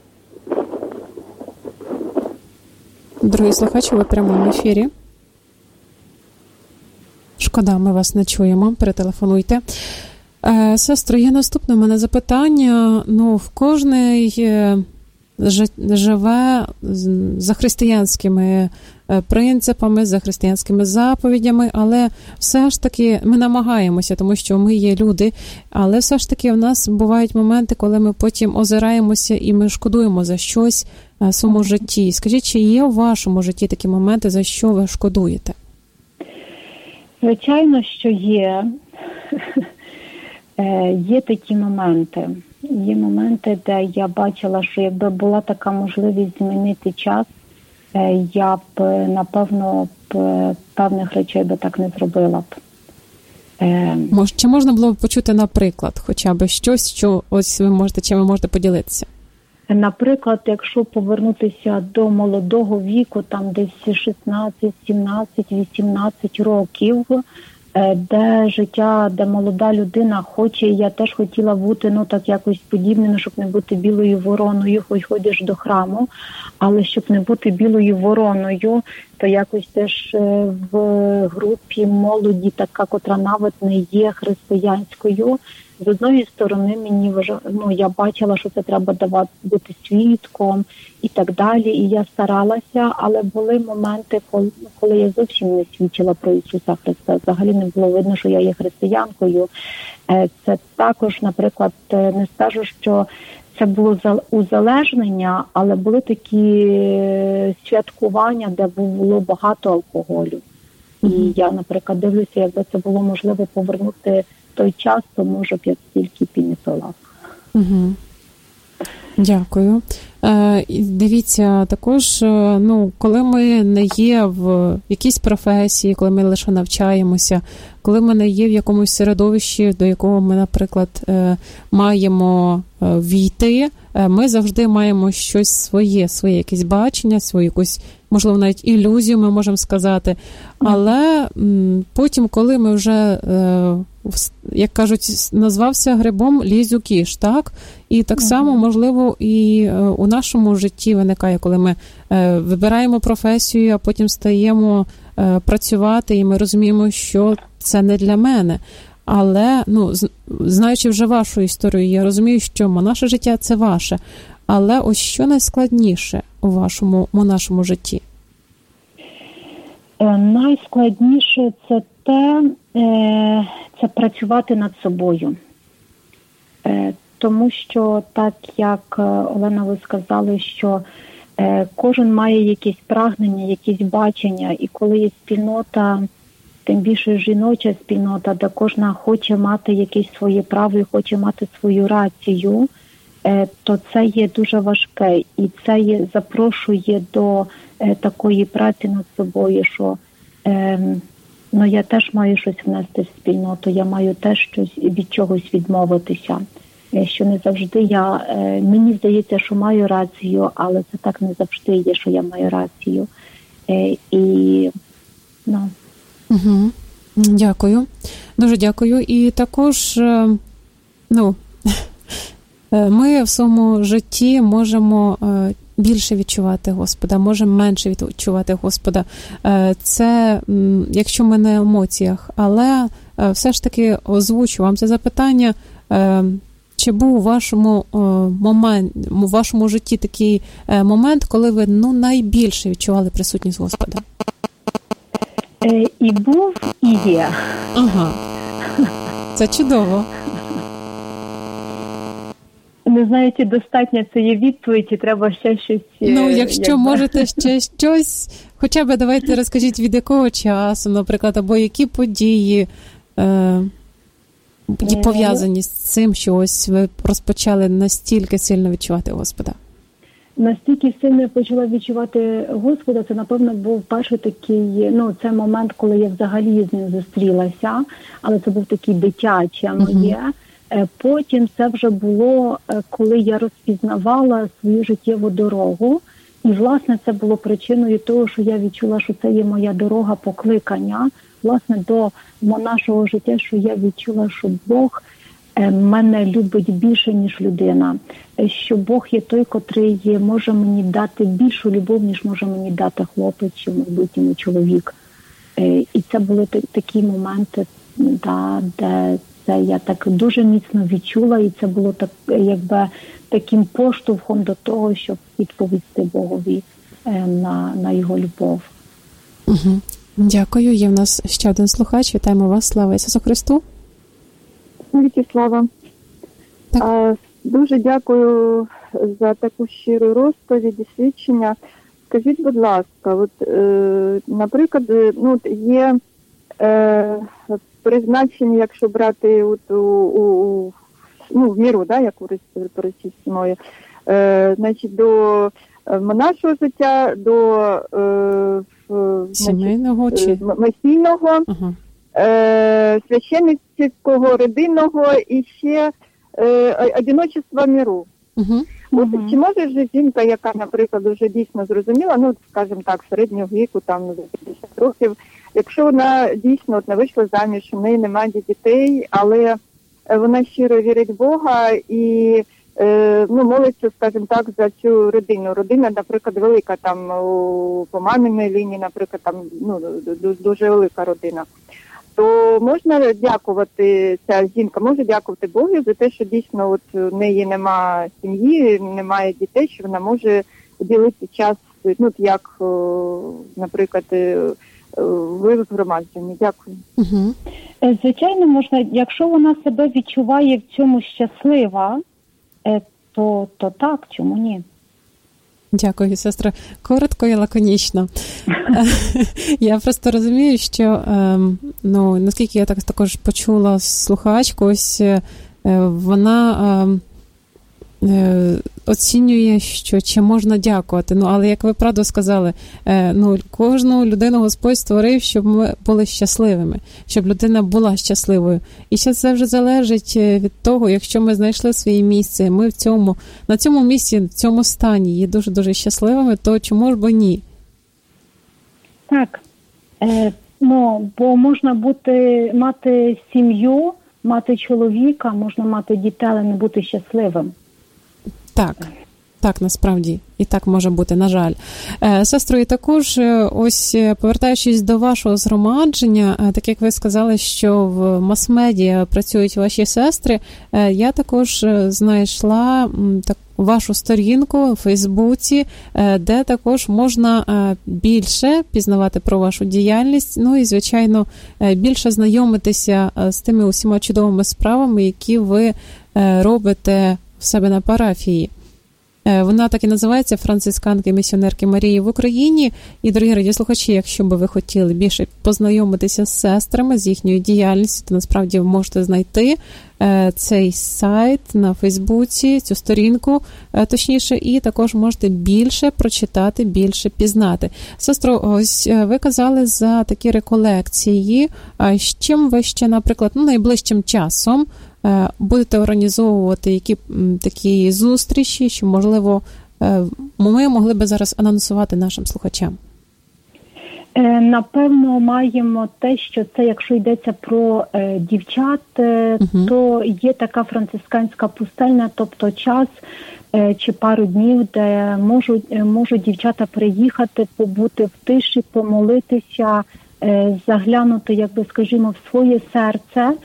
Другий слухач, ви в прямому ефірі. Шкода, ми вас не чуємо. Перетелефонуйте. Е, сестро, є наступне в мене запитання. Ну, в кожний живе за християнськими принципами, за християнськими заповідями, але все ж таки ми намагаємося, тому що ми є люди, але все ж таки в нас бувають моменти, коли ми потім озираємося і ми шкодуємо за щось в своєму житті. Скажіть, чи є у вашому житті такі моменти, за що ви шкодуєте? Звичайно, що є. Є такі моменти. Є моменти, де я бачила, що якби була така можливість змінити час, я б, напевно, б певних речей би так не зробила б. Може, чи можна було б почути, наприклад, хоча б щось, що ось ви можете, чим ви можете поділитися? Наприклад, якщо повернутися до молодого віку, там десь шістнадцять, сімнадцять, вісімнадцять років, де життя, де молода людина хоче, я теж хотіла бути, ну так якось подібним, щоб не бути білою вороною, хоч ходиш до храму, але щоб не бути білою вороною, то якось теж в групі молоді, така, котра навіть не є християнською, з одної сторони мені ну, я бачила, що це треба давати бути свідком і так далі, і я старалася, але були моменти, коли, коли я зовсім не свідчила про Ісуса Христа. Взагалі не було видно, що я є християнкою. Це також, наприклад, не скажу, що це було узалежнення, але були такі святкування, де було багато алкоголю. І я, наприклад, дивлюся, якби це було можливо повернути той час, то, може б, я стільки б і не пила. Угу. Дякую. Е, дивіться, також, ну, коли ми не є в якійсь професії, коли ми лише навчаємося, коли ми не є в якомусь середовищі, до якого ми, наприклад, е, маємо е, війти, е, ми завжди маємо щось своє, своє якесь бачення, свою якусь, можливо, навіть ілюзію, ми можемо сказати. Але м, потім, коли ми вже, е, як кажуть, назвався грибом, лізь у кіш, так? І так само, можливо, і у нашому житті виникає, коли ми е, вибираємо професію, а потім стаємо е, працювати, і ми розуміємо, що це не для мене. Але, ну, знаючи вже вашу історію, я розумію, що наше життя – це ваше. Але ось що найскладніше у вашому, у нашому житті? Е, найскладніше – це те, е, це працювати над собою. Е, Тому що, так як, Олена, ви сказали, що е, кожен має якісь прагнення, якісь бачення, і коли є спільнота, тим більше жіноча спільнота, де кожна хоче мати якесь своє право і хоче мати свою рацію, е, то це є дуже важке. І це є, запрошує до е, такої праці над собою, що е, ну, я теж маю щось внести в спільноту, я маю теж щось від чогось відмовитися. Що не завжди я, мені здається, що маю рацію, але це так не завжди є, що я маю рацію. І, ну. Угу. Дякую. Дуже дякую. І також, ну, ми в своєму житті можемо більше відчувати Господа, можемо менше відчувати Господа. Це, якщо ми на емоціях, але все ж таки озвучу вам це запитання. чи був у вашому е, момент, у вашому житті такий е, момент, коли ви ну найбільше відчували присутність Господа? Е, і був, і є. Ага. Це чудово. Не знаю, чи достатньо це є відповідь, чи треба ще щось... Ну, якщо якби... можете ще щось, хоча б давайте розкажіть, від якого часу, наприклад, або які події е, пов'язані з цим, що ось ви розпочали настільки сильно відчувати Господа. Настільки сильно я почала відчувати Господа, це, напевно, був перший такий, ну, це момент, коли я взагалі з ним зустрілася, але це був такий дитячий, ну, uh-huh. є. Потім це вже було, коли я розпізнавала свою життєву дорогу. І, власне, це було причиною того, що я відчула, що це є моя дорога покликання, власне, до нашого життя, що я відчула, що Бог мене любить більше, ніж людина. Що Бог є той, котрий може мені дати більшу любов, ніж може мені дати хлопець чи майбутній чоловік. І це були такі моменти, да, де це я так дуже міцно відчула, і це було так, якби таким поштовхом до того, щоб відповісти Богові на, на його любов. Угу. Дякую. Є в нас ще один слухач. Вітаємо вас. Слава Ісусу Христу. Віки слава. А, дуже дякую за таку щиру розповідь і свідчення. Скажіть, будь ласка, от, е, наприклад, ну, є е, призначення, якщо брати от, у, у, ну, в міру, да, як у російській мові, е, значить, до монашого життя, до е, сімейного чи месійного, ага. е, священницького, родинного і ще е, одиночества міру. Угу. От, угу. Чи може вже жінка, яка, наприклад, вже дійсно зрозуміла, ну, скажімо так, середнього віку, там, за п'ятдесят років, якщо вона дійсно от, не вийшла заміж, у неї немає дітей, але вона щиро вірить в Бога і е, ну, молиться, скажімо так, за цю родину. Родина, наприклад, велика, там, у, по маминій лінії, наприклад, там, ну, дуже велика родина. То можна дякувати, ця жінка може дякувати Богу за те, що дійсно от у неї немає сім'ї, немає дітей, що вона може ділити час, ну, як, наприклад, ви в громадженні. Дякую. Угу. Звичайно, можна, якщо вона себе відчуває в цьому щаслива, то, то так, чому ні? Дякую, сестра. Коротко і лаконічно. Я просто розумію, що, ну, наскільки я так також почула слухачку, ось вона оцінює, що чи можна дякувати. Ну, але, як ви правду сказали, ну, кожну людину Господь створив, щоб ми були щасливими, щоб людина була щасливою. І ще це вже залежить від того, якщо ми знайшли своє місце, ми в цьому, на цьому місці, в цьому стані є дуже-дуже щасливими, то чому ж бо ні? Так. Е, ну, бо можна бути, мати сім'ю, мати чоловіка, можна мати дітей, але не бути щасливим. Так, так, насправді. І так може бути, на жаль. Сестро, і також, ось повертаючись до вашого згромадження, так як ви сказали, що в мас-медіа працюють ваші сестри, я також знайшла так, вашу сторінку у Фейсбуці, де також можна більше пізнавати про вашу діяльність, ну і, звичайно, більше знайомитися з тими усіма чудовими справами, які ви робите в себе на парафії. Вона так і називається «Францисканки місіонерки Марії в Україні». І, дорогі радіослухачі, якщо би ви хотіли більше познайомитися з сестрами, з їхньою діяльністю, то насправді ви можете знайти цей сайт на Фейсбуці, цю сторінку, точніше, і також можете більше прочитати, більше пізнати. Сестро, ось ви казали за такі реколекції. З чим ви ще, наприклад, ну, найближчим часом будете організовувати які такі зустрічі, що, можливо, ми могли би зараз анонсувати нашим слухачам? Напевно, маємо те, що це, якщо йдеться про е, дівчат, е, uh-huh. то є така францисканська пустельня, тобто час е, чи пару днів, де можуть, е, можуть дівчата приїхати, побути в тиші, помолитися, е, заглянути, якби, скажімо, в своє серце,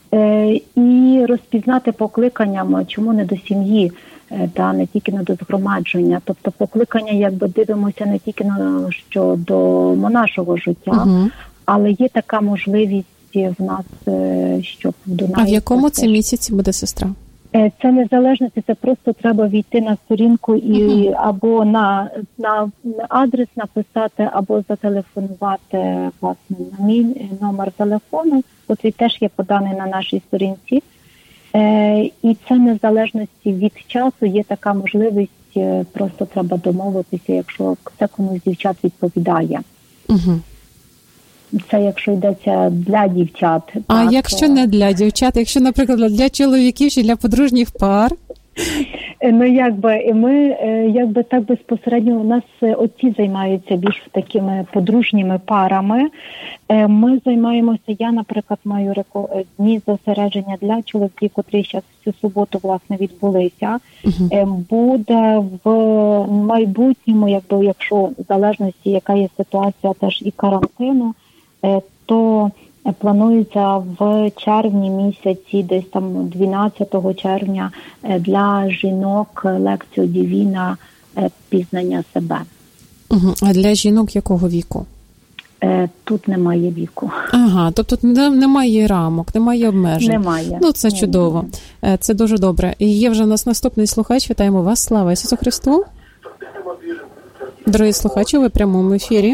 І розпізнати покликанням, чому не до сім'ї, та не тільки не до згромадження. Тобто покликання, якби дивимося не тільки на що до монашого життя, uh-huh. але є така можливість в нас, щоб до нас... А в якому це місяці буде сестра? Це незалежності, це просто треба війти на сторінку і uh-huh. або на, на адрес написати, або зателефонувати, власне, на мій номер телефону, який теж є поданий на нашій сторінці. Е, і це незалежності від часу, є така можливість, е, просто треба домовитися, якщо це комусь з дівчат відповідає. Угу. Це якщо йдеться для дівчат. А так, якщо не для дівчат, якщо, наприклад, для чоловіків чи для подружніх пар? Ну, якби, ми, якби так безпосередньо, у нас отці займаються більш такими подружніми парами. Ми займаємося, я, наприклад, маю дні зосередження для чоловіків, котрі зараз всю суботу, власне, відбулися. Uh-huh. Буде в майбутньому, якби, якщо в залежності, яка є ситуація теж і карантину, то планується в червні місяці, десь там дванадцятого червня, для жінок лекцію Дівіна «Пізнання себе». Угу. А для жінок якого віку? Тут немає віку. Ага, тобто немає рамок, немає обмежень. Немає. Ну, це чудово. Це дуже добре. І є вже у нас наступний слухач. Вітаємо вас. Слава Ісусу Христу. Дорогі слухачі, ви в прямому ефірі.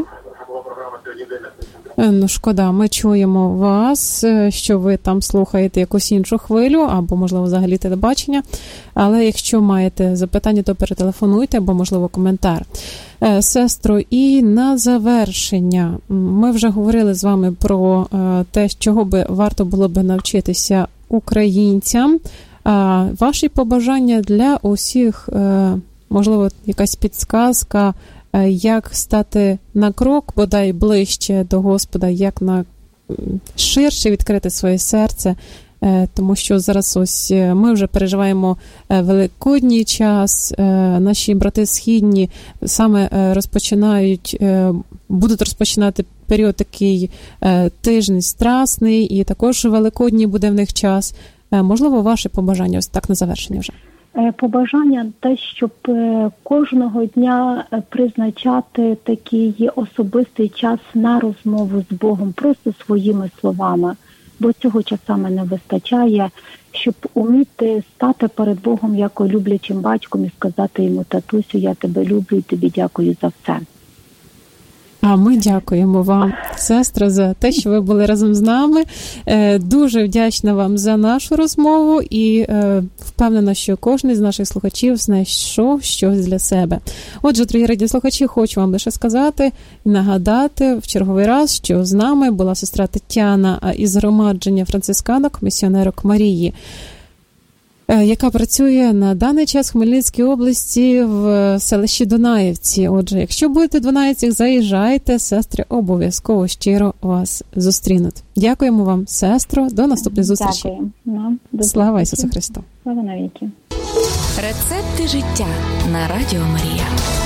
Ну, шкода, ми чуємо вас, що ви там слухаєте якусь іншу хвилю, або, можливо, взагалі телебачення. Але якщо маєте запитання, то перетелефонуйте, або, можливо, коментар. Сестро, і на завершення, ми вже говорили з вами про те, чого би варто було би навчитися українцям. Ваші побажання для усіх, можливо, якась підсказка, як стати на крок, бодай ближче до Господа, як на ширше відкрити своє серце, тому що зараз ось ми вже переживаємо великодній час, наші брати східні саме розпочинають, будуть розпочинати період такий тиждень страсний, і також великодній буде в них час. Можливо, ваше побажання ось так на завершення вже? Побажання те, щоб кожного дня призначати такий особистий час на розмову з Богом, просто своїми словами, бо цього часами не вистачає, щоб уміти стати перед Богом як люблячим батьком і сказати йому: татусю, я тебе люблю і тобі дякую за все. А ми дякуємо вам, сестро, за те, що ви були разом з нами. Дуже вдячна вам за нашу розмову і впевнена, що кожен з наших слухачів знайшов щось для себе. Отже, дорогі радіослухачі, хочу вам лише сказати і нагадати в черговий раз, що з нами була сестра Тетяна із громадження францисканок, місіонерок Марії, яка працює на даний час в Хмельницькій області в селищі Дунаївці. Отже, якщо будете в Дунаївцях, заїжджайте, сестри обов'язково щиро вас зустрінуть. Дякуємо вам, сестро, до наступної зустрічі. Дякую. Слава Ісусу Христу. Слава навіки. Рецепти життя на Радіо Марія.